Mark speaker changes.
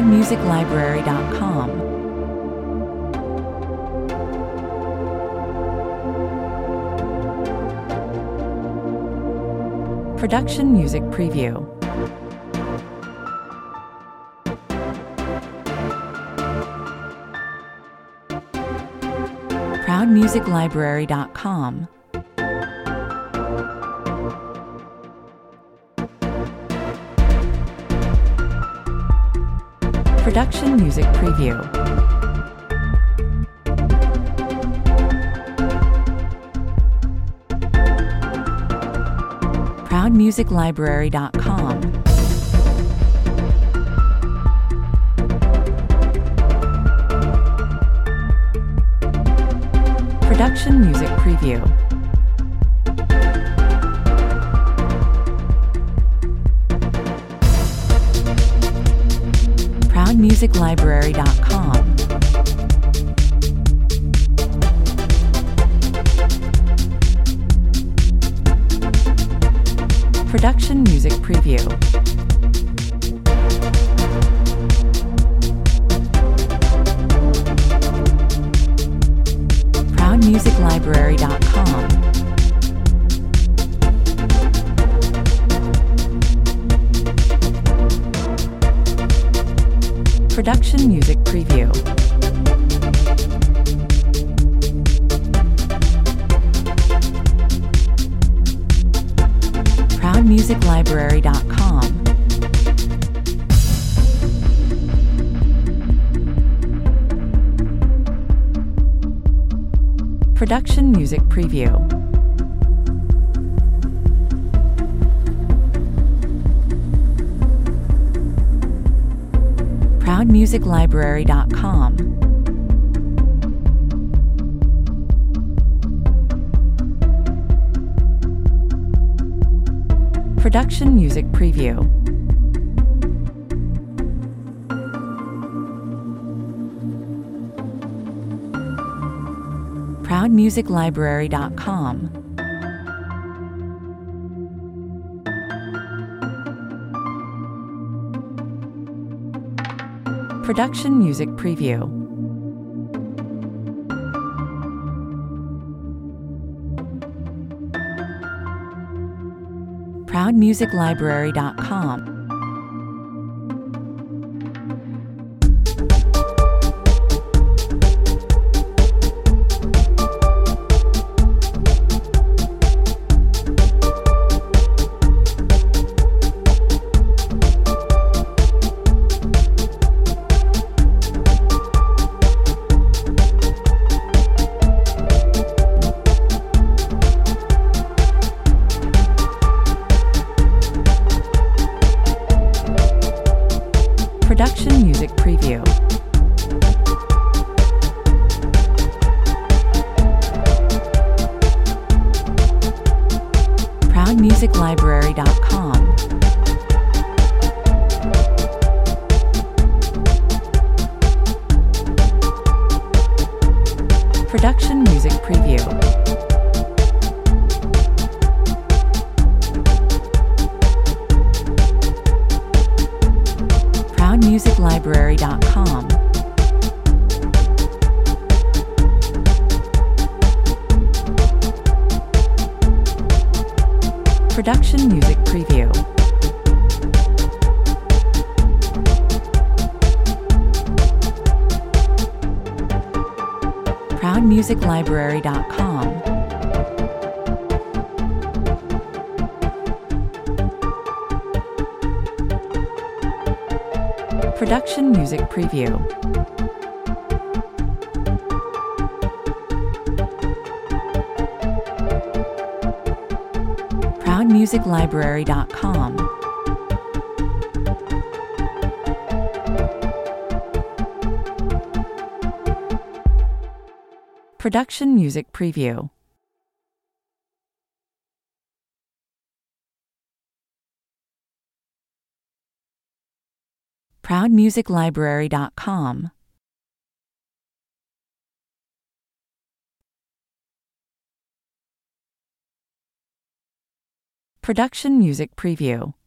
Speaker 1: ProudMusicLibrary.com. Production Music Preview. ProudMusicLibrary.com. Production Music Preview. ProudMusicLibrary.com. Production Music Preview. ProudMusicLibrary.com. Production Music Preview. ProudMusicLibrary.com. Production Music Preview. ProudMusicLibrary.com. Production Music Preview. ProudMusicLibrary.com. Production Music Preview. ProudMusicLibrary.com. Production Music Preview. ProudMusicLibrary.com. Production Music Preview. ProudMusicLibrary.com. Production Music Preview. ProudMusicLibrary.com. Production Music Preview. ProudMusicLibrary.com. Production Music Preview. ProudMusicLibrary.com. Production Music Preview. ProudMusicLibrary.com. Production Music Preview.